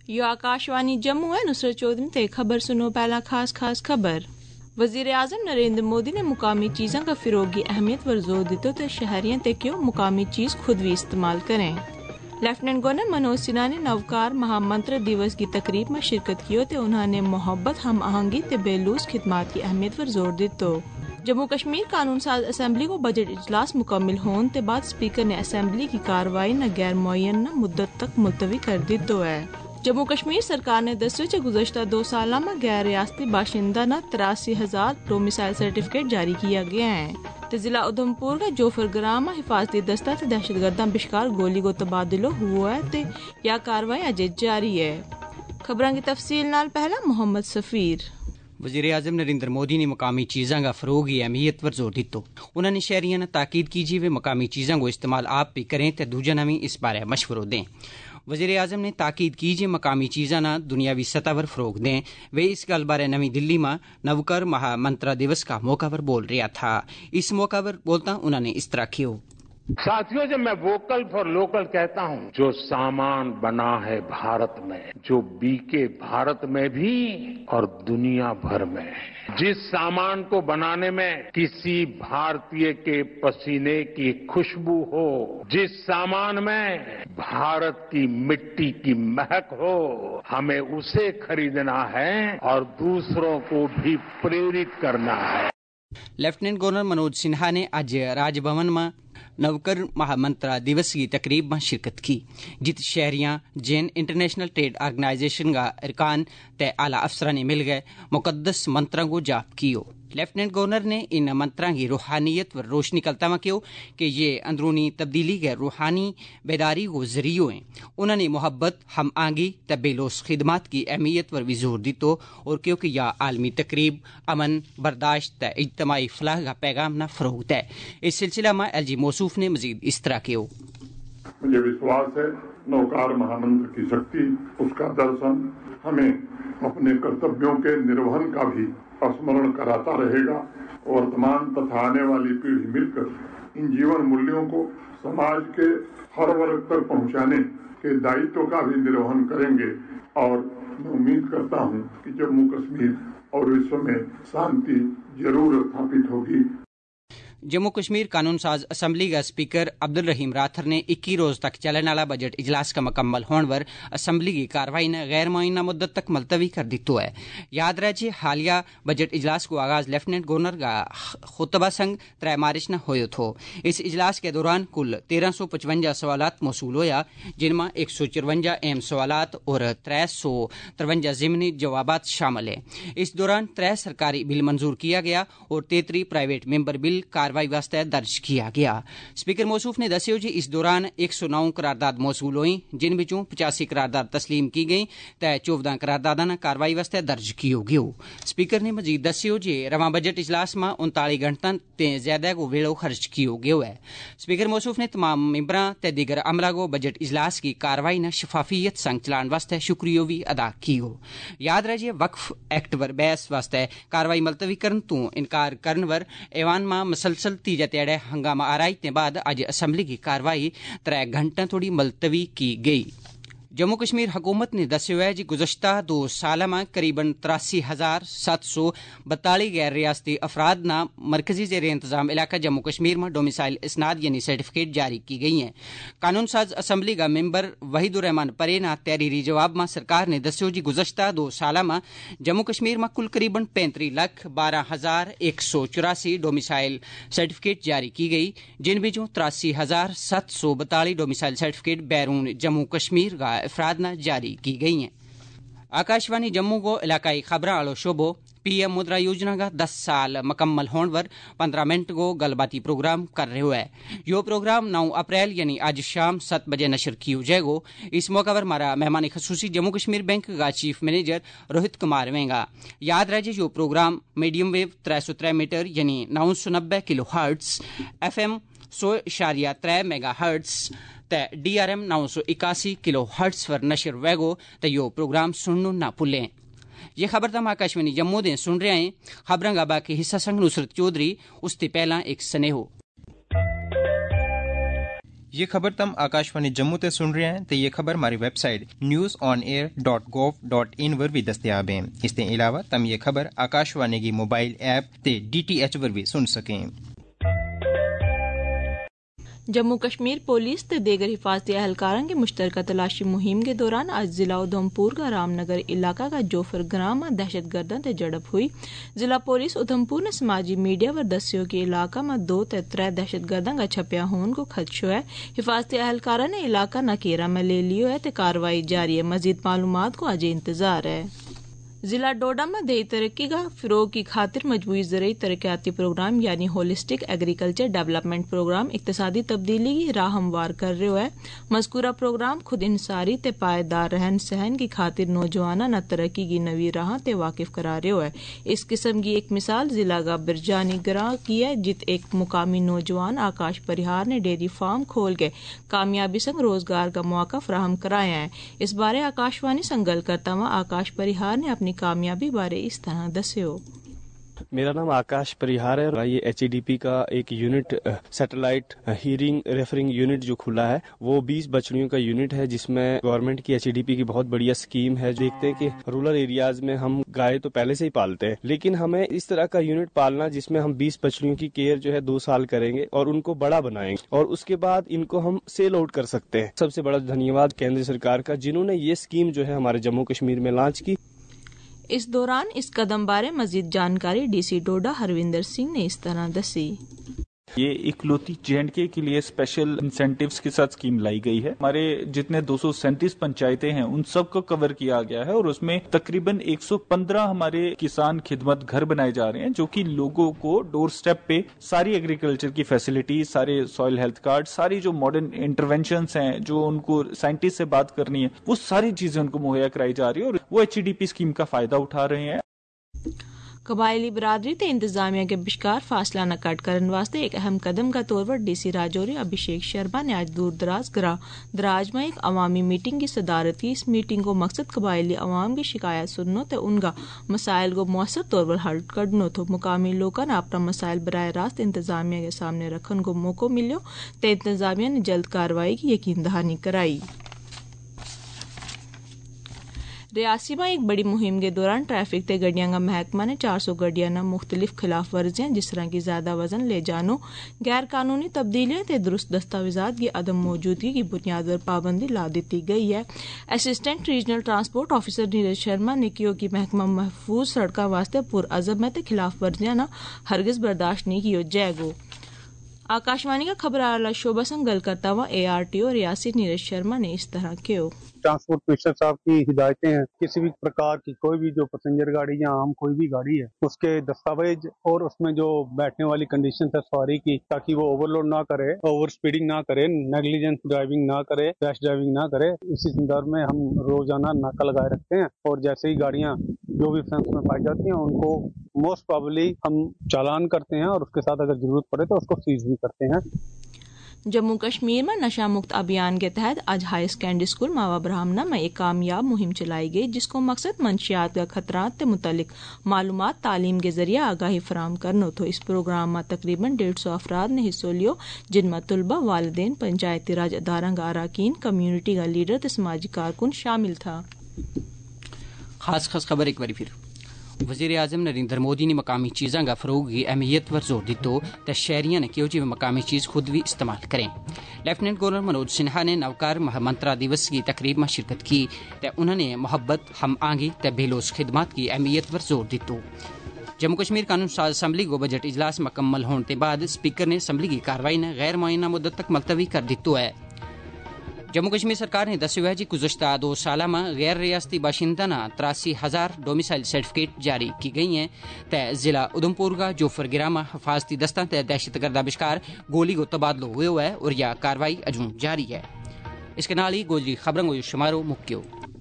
यो आकाशवाणी जम्मू है। नुसरत चौधरी ते खबर सुनो। पहला खास खबर। वजीर आजम नरेंद्र मोदी ने मुकामी चीज़ों का फ़रोग की अहमियत पर जोर दिया तो शहरियों ते क्यों मुकामी चीज़ खुद भी इस्तेमाल करें। लेफ्टिनेंट गवर्नर मनोज सिन्हा ने नवकार महामंत्र दिवस की तकरीब में शिरकत की तो उन्होंने मोहब्बत, हम आहंगी ते बेलूस खिदमात की अहमियत पर जोर दिया। जम्मू कश्मीर कानून साज असम्बली को बजट इजलास मुकम्मल होने के बाद स्पीकर ने असम्बली की कार्रवाई न गैर मुअय्यन मुद्दत तक मुलतवी कर दी है। जम्मू कश्मीर सरकार ने दस्यो कि गुज़श्ता 2 साल में गैर रियासती बाशिंदा न 83,000 डोमिसाइल सर्टिफिकेट जारी किया गया है। तो जिला उधमपुर का जोफर ग्राम में हिफाजती दस्ता ते दहशतगर्दां बिशकार गोली को तबादलो हुआ है तो यह कार्रवाई अजे जारी है। खबरों की तफसील नाल पहला मोहम्मद सफीर। वज़ीर आज़म नरेंद्र मोदी ने मकामी चीज़ों का फ़रोग की अहमियत पर जोर दिया। उन्होंने शहरियों ने ताकीद की जी वे मकामी चीज़ों को इस्तेमाल आप भी करें तो दूजे ने भी इस बारे मशवरों दें। वज़ीर आज़म ने ताकीद की जी मकामी चीज़ां ना दुनियावी सतह पर फ़रोग दें। वे इस गल बारे नवी दिल्ली में नवकर महामंत्रा दिवस का मौका पर बोल रहा था। इस मौका पर बोलता उन्होंने इस तरह किया। साथियों, जब मैं वोकल फॉर लोकल कहता हूं, जो सामान बना है भारत में, जो बिके भारत में भी और दुनिया भर में, जिस सामान को बनाने में किसी भारतीय के पसीने की खुशबू हो, जिस सामान में भारत की मिट्टी की महक हो, हमें उसे खरीदना है और दूसरों को भी प्रेरित करना है। लेफ्टिनेंट गवर्नर मनोज सिन्हा ने आज राजभवन में नवकर महामंत्रा दिवस की तकरीब में शिरकत की, जित शहरियां जैन इंटरनेशनल ट्रेड ऑर्गेनाइजेशन का अरकान ते आला अफसरान ने मिल गए मुकद्दस मंत्रों को जाप कियो। लेफ्टिनेंट गवर्नर ने इन मंत्रों की रूहानियत पर रोशनी करता हुआ कहो कि ये अंदरूनी तब्दीली के रूहानी बेदारी को जरियो हैं। उन्होंने मोहब्बत, हम आंगी ते बेलोस खिदमात की अहमियत पर भी जोर दितो और क्योंकि यह आलमी तकरीब अमन, बर्दाश्त ते इज्तमाई फलाह का पैगाम न फरोख्त है। इस सिलसिला में एलजी मौसूफ ने मजीद इस तरह कहो। मुझे विश्वास है नौकार महामंत्र की शक्ति, उसका दर्शन हमें अपने कर्तव्यों के निर्वहन का भी स्मरण कराता रहेगा। वर्तमान तथा आने वाली पीढ़ी मिलकर इन जीवन मूल्यों को समाज के हर वर्ग तक पहुंचाने के दायित्व का भी निर्वहन करेंगे और मैं उम्मीद करता हूं कि जम्मू कश्मीर और विश्व में शांति जरूर स्थापित होगी। जम्मू कश्मीर कानून साज असम्बली का स्पीकर अब्दुल रहीम राथर ने 21 रोज तक चलने वाला बजट इजलास का मुकम्मल होने पर असम्बली की कार्रवाई ने गैर मुअय्यना मुद्दत तक मुलतवी कर दी है। याद रहे हालिया बजट इजलास को आगाज लेफ्टिनेंट गवर्नर का खुतबा संग 3 मार्च न होयो थो। इस इजलास के दौरान कुल 1355 सवालात मौसूल होया, जिनमें 154 अहम सवालात और 353 ज़िमनी जवाबात शामिल है। इस दौरान 3 सरकारी बिल मंजूर किया गया और 33 प्राइवेट मेंबर बिल कार्रवाई वास्ते दर्ज किया गया। स्पीकर मौसूफ ने दस्यो जी इस दौरान 109 करारदाद मौसूल हुई, जिन विचों 85 करारदाद तस्लीम की गई ते 14 करारदादा ने कार्रवाई वास्ते दर्ज कियो गयो। स्पीकर ने मजीद दस्यो जी रवा बजट इजलास में 39 घंटा ते ज्यादा को वेलो खर्च कियो गयो है। स्पीकर मौसूफ ने तमाम मेंबरां ते दीगर अमला को बजट इजलास की कार्रवाई ने शफाफियत संग चलाने वास्ते शुक्रिया भी अदा कियो। याद रहे वक्फ एक्ट पर बहस वास्ते कार्रवाई मुलतवी करन तो इनकार करन पर ऐवान में मसलसल तीजा तेड़े हंगामा आराई के बाद आज असम्बली की कार्रवाई 3 घंटा थोड़ी मुलतवी की गई। जम्मू कश्मीर हुकूमत ने दस्यो है कि गुज़श्ता 2 साल में करीबन 83,742 गैर रियासती अफराद ना मरकजी ज़ेर इंतजाम इलाका जम्मू कश्मीर में डोमिसाइल इसनाद यानी सर्टिफिकेट जारी की गई हैं। कानून साज असम्बली का मेंबर वहीदुर रहमान परे ना तहरीरी जवाब में सरकार ने दस्यो कि गुज़श्ता 2 साल में जम्मू कश्मीर में कुल करीबन 35,12,184 डोमिसाइल सर्टिफिकेट जारी की गई, जिन विचों 83,742 डोमिसाइल सर्टिफिकेट बैरून जम्मू कश्मीर का अफराद न जारी की गई हैं। आकाशवाणी जम्मू को इलाकाई खबर आलो शोबो पीएम मुद्रा योजना का 10 साल मुकम्मल होने पर 15 मिनट को गलबाती प्रोग्राम कर रहे हुए। यो प्रोग्राम 9 अप्रैल यानी आज शाम 7 बजे नशर किया जाएगा। इस मौका पर हमारा मेहमान खसूसी जम्मू कश्मीर बैंक का चीफ मैनेजर रोहित कुमार वेंगा। याद रहे जो प्रोग्राम मीडियम वेव 303 मीटर यानी 990 kilo hertz, FM 100.3 mega hertz DRM 981 kilo hertz पर नशर वेगो तो यो प्रोग्राम सुनना ना भूलें। ये खबर तम आकाशवाणी जम्मू दे सुन रहे हैं। खबरों का बाकी हिस्सा संग नुसरत चौधरी, उससे पहला एक स्नेहो। یہ خبر تم آکاشوانی جموں تے سن رہے ہیں تے یہ خبر ہماری ویب سائٹ newsonair.gov.in پر بھی دستیاب ہے۔ اس کے علاوہ تم یہ خبر آکاشوانی کی موبائل ایپ تے DTH پر بھی سن سکیں۔ جموں کشمیر پولیس تے دیگر حفاظتی اہلکاروں کی مشترکہ تلاشی مہم کے دوران آج ضلع ادھمپور کا رام نگر علاقہ کا جوفر گرام میں دہشت گردوں تے جڑپ ہوئی۔ ضلع پولیس ادھمپور نے سماجی میڈیا پر دسیو کہ علاقہ میں 2 تے 3 دہشت گردوں کا چھپیا ہون کو خدشہ ہے۔ حفاظتی اہلکاروں نے علاقہ نکیرہ میں لے لیو ہے تے کارروائی جاری ہے۔ مزید معلومات کو اجے انتظار ہے۔ ضلع ڈوڈا میں دیہی ترقی کا فروغ کی خاطر مجموعی زرعی ترقیاتی پروگرام یعنی ہولسٹک ایگریکلچر ڈیولپمنٹ پروگرام اقتصادی تبدیلی کی راہ ہموار کر رہے ہے۔ مذکورہ پروگرام خود انحصاری تے پائیدار رہن سہن کی خاطر نوجوانوں نہ ترقی کی نوی راہ تے واقف کرا رہے ہے۔ اس قسم کی ایک مثال ضلع کا برجانی گراں کی ہے، جت ایک مقامی نوجوان آکاش پریہار نے ڈیری فارم کھول کے کامیابی سنگ روزگار کا موقع فراہم کرایا ہے۔ اس بارے آکاشوانی سنگ گل کرتا ہوا آکاش پریہار نے اپنی کامیابی بارے اس طرح دسیو۔ میرا نام آکاش پریہار ہے اور یہ HEDP کا ایک unit satellite hearing referring unit جو کھلا ہے وہ 20 بچڑیوں کا یونٹ ہے، جس میں گورنمنٹ کی HEDP کی بہت بڑھیا اسکیم ہے۔ دیکھتے ہیں کہ رورل ایریاز میں ہم گائے تو پہلے سے ہی پالتے ہیں، لیکن ہمیں اس طرح کا یونٹ پالنا جس میں ہم 20 بچڑیوں کی کیئر جو ہے 2 سال کریں گے اور ان کو بڑا بنائیں گے اور اس کے بعد ان کو ہم سیل آؤٹ کر سکتے ہیں۔ سب سے بڑا دھنیواد کیندر سرکار کا، جنہوں نے یہ اسکیم جو ہے ہمارے جموں کشمیر میں لانچ کی۔ اس دوران اس قدم بارے مزید جانکاری DC ڈوڈا ہروندر سنگھ نے اس طرح دسی۔ یہ اکلوتی J&K کے لیے اسپیشل انسینٹیوز کے ساتھ اسکیم لائی گئی ہے۔ ہمارے جتنے 237 پنچایتیں ہیں ان سب کو کور کیا گیا ہے اور اس میں تقریباً 115 ہمارے کسان خدمت گھر بنائے جا رہے ہیں، جو کہ لوگوں کو ڈور سٹیپ پہ ساری ایگریکلچر کی فیسلٹی، سارے سوئل ہیلتھ کارڈ، ساری جو ماڈرن انٹرونشنز ہیں جو ان کو سائنٹسٹ سے بات کرنی ہے، وہ ساری چیزیں ان کو مہیا کرائی جا رہی ہے اور وہ HEDP اسکیم کا فائدہ اٹھا رہے ہیں۔ قبائلی برادری تے انتظامیہ کے بشکار فاصلہ نہ کٹ کرنے واسطے ایک اہم قدم کا طور پر DC راجوری ابھیشیک شرما نے آج دور دراز گراں دراج میں ایک عوامی میٹنگ کی صدارت کی۔ اس میٹنگ کو مقصد قبائلی عوام کی شکایت سننا تے ان کا مسائل کو مؤثر طور پر حل کرنا تھو۔ مقامی لوگوں نے اپنا مسائل براہ راست انتظامیہ کے سامنے رکھن کو موقع ملیو تے انتظامیہ نے جلد کارروائی کی یقین دہانی کرائی۔ ریاسی میں ایک بڑی مہم کے دوران ٹریفک تے گڈیاں کا محکمہ نے 400 گڈیاں نہ مختلف خلاف ورزیاں جس طرح کی زیادہ وزن لے جانوں، غیر قانونی تبدیلیاں تے درست دستاویزات کی عدم موجودگی کی بنیاد پر پابندی لا دیتی گئی ہے۔ Assistant regional transport officer Neeraj Sharma نے کہا کہ محکمہ محفوظ سڑکوں واسطے پرعزم ہے تے خلاف ورزیاں نہ ہرگز برداشت نہیں کیو جائے گو۔ آکاشوانی کا خبر اعلی شعبہ سے گل کرتا ہوا ARTO ریاسی نیرج شرما نے اس طرح کہو۔ ٹرانسپورٹ کمشنر صاحب کی ہدایتیں ہیں، کسی بھی پرکار کی کوئی بھی جو پیسنجر گاڑی یا عام کوئی بھی گاڑی ہے اس کے دستاویز اور اس میں جو بیٹھنے والی کنڈیشن ہے سواری کی، تاکہ وہ اوور لوڈ نہ کرے، اوور اسپیڈنگ نہ کرے، نیگلیجنٹ ڈرائیونگ نہ کرے، ریش ڈرائیونگ نہ کرے۔ اسی سندرب میں ہم روزانہ ناکہ لگائے رکھتے ہیں اور جیسے ہی گاڑیاں جو بھی فرینس میں پائی جاتی ہیں ان کو موسٹ پرابلی ہم چالان کرتے ہیں اور اس کے ساتھ اگر ضرورت پڑے تو اس کو سیز بھی کرتے ہیں۔ جموں کشمیر میں نشہ مکت ابھیان کے تحت آج ہائی سیکنڈری اسکول ماوا برہمنا میں ایک کامیاب مہم چلائی گئی، جس کو مقصد منشیات کا خطرات کے متعلق معلومات تعلیم کے ذریعے آگاہی فراہم کرنا تھو۔ اس پروگرام میں تقریباً 150 افراد نے حصہ لیو، جن میں طلبہ، والدین، پنچایتی راج اداروں کا اراکین، کمیونٹی کا لیڈر تے سماجی کارکن شامل تھا۔ خاص خبر ایک بار پھر وزیر اعظم نریندر مودی نے مقامی چیزوں کا فروغ کی اہمیت پر زور دیتو تے شہریوں نے کہو جی وہ مقامی چیز خود بھی استعمال کریں۔ لیفٹیننٹ گورنر منوج سنہا نے نوکار مہامنترا دیوس کی تقریب میں شرکت کی تے انہوں نے محبت، ہم آہنگی تے بے لوث خدمات کی اہمیت پر زور دیتو۔ جموں کشمیر قانون ساز اسمبلی کو بجٹ اجلاس مکمل ہونے کے بعد اسپیکر نے اسمبلی کی کارروائی نے غیر معینہ مدت تک ملتوی کر دیتو ہے۔ جموں کشمیر سرکار نے دسو ہے کہ گزشتہ 2 سالہ میں غیر ریاستی باشندہ 83,000 ڈومیسائل سرٹیفکیٹ جاری کی گئی ہیں تے ضلع ادھمپور کا جوفر گرام حفاظتی دستہ تے دہشت گردہ بشکار گولی کو تبادلہ ہوئے ہے اور یہ کارروائی اجوں جاری ہے۔ اس کے نال ہی گوجری خبروں کو شمارو مکیو۔